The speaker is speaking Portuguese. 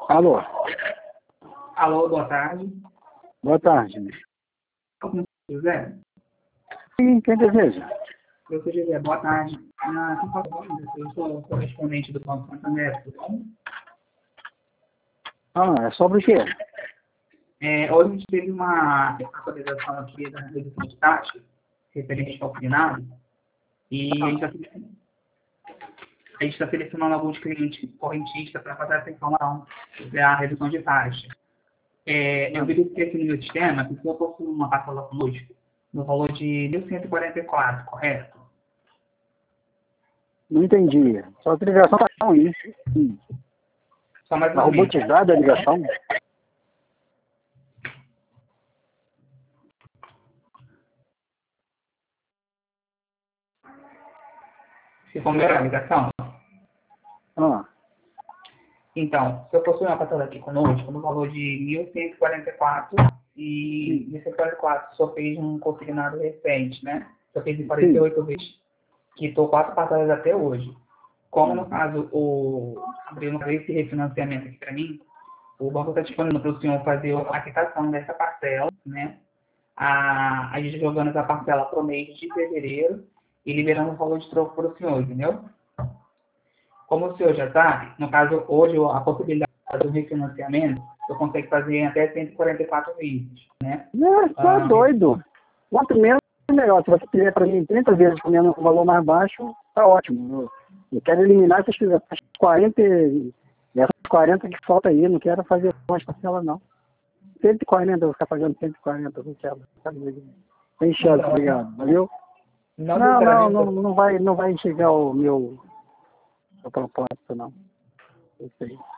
Alô, Alô, boa tarde. boa tarde. José? Sim, quem deseja? Eu sou José, boa tarde. Eu sou correspondente do Banco Santander, tudo bom? É sobre o quê? Hoje a gente teve uma atualização aqui da redução de taxa referente ao final e a gente está selecionando alguns clientes correntistas para fazer essa informação sobre a redução de taxa. Eu verifiquei aqui no meu sistema que o senhor possui uma parcela conosco no valor de 1.144, correto? Não entendi. Só que a ligação está ruim. Só mais Está uma vez. robotizada a ligação? Ficou melhor a ligação? Ah, Então, se eu possui uma parcela aqui conosco no valor de 1.144 e 1.144 só fez um consignado recente, né? Só fez em 48 vezes. Quitou 4 parcelas até hoje. Como no caso abriu esse refinanciamento aqui para mim, o banco está disponível para o senhor fazer a quitação dessa parcela, né? A gente jogando essa parcela para o mês de fevereiro e liberando o valor de troco para o senhor, entendeu? Como o senhor já sabe, no caso, hoje a possibilidade do refinanciamento, eu consigo fazer em até 144 vezes, né? tá doido. Quanto menos, melhor. Se você quiser para mim 30 vezes com menos um valor mais baixo, tá ótimo. Eu quero eliminar essas 40 e essas 40 que falta aí. Não quero fazer mais parcela, não. 140, eu vou ficar pagando 140, não quero. Tem chance, obrigado. Valeu? Não vai enxergar o meu propósito, não. Isso aí.